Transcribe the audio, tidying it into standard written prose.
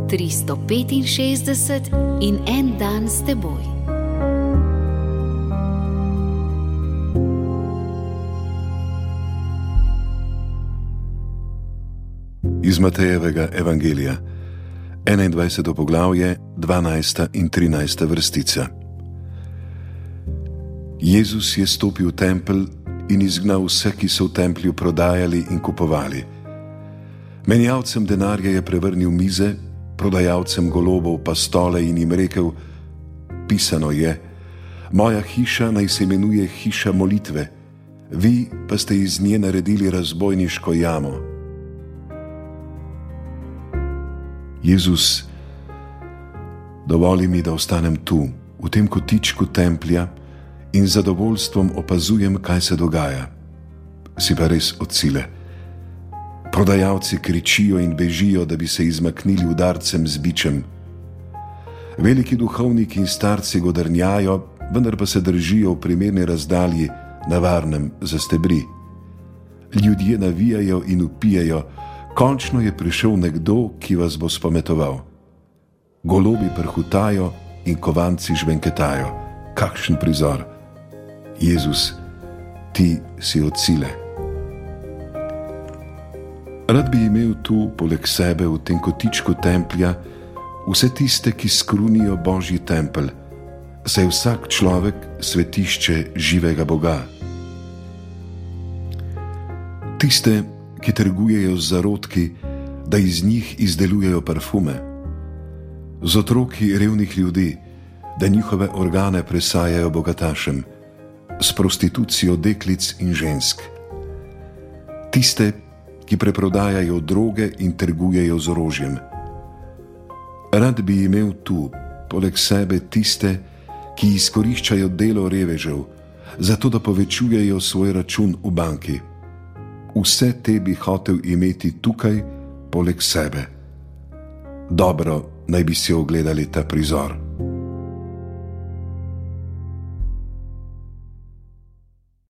365 in en dan s teboj. Iz Matejevega evangelija, 21. poglavje, 12. in 13. vrstica. Jezus je stopil v tempelj in izgnal vse, ki so v templju prodajali in kupovali. Menjalcem denarja je prevrnil mize, prodajalcem golobov pa stole in jim rekel: pisano je, moja hiša naj se imenuje hiša molitve, vi pa ste iz nje naredili razbojniško jamo. Jezus, dovoli mi, da ostanem tu, v tem kotičku templja in z zadovoljstvom opazujem, kaj se dogaja. Si pa res od sile. Prodajalci kričijo in bežijo, da bi se izmaknili udarcem z bičem. Veliki duhovniki in starci godrnjajo, vendar pa se držijo v primerni razdalji na varnem za stebri. Ljudje navijajo in vpijejo: končno je prišel nekdo, ki vas bo spametoval. Golobi prhutajo in kovanci žvenketajo. Kakšen prizor! Jezus, ti si od sile. Rad bi imel tu, poleg sebe, v tem kotičku templja, vse tiste, ki skrunijo Božji tempelj, saj je vsak človek svetišče živega Boga. Tiste, ki trgujejo z zarodki, da iz njih izdelujejo parfume, z otroki revnih ljudi, da njihove organe presajajo bogatašem, s prostitucijo deklic in žensk. Tiste, ki preprodajajo droge in trgujejo z orožjem. Rad bi imel tu, poleg sebe, tiste, ki izkoriščajo delo revežev, zato da povečujejo svoj račun v banki. Vse te bi hotel imeti tukaj, poleg sebe. Dobro, naj bi si ogledali ta prizor.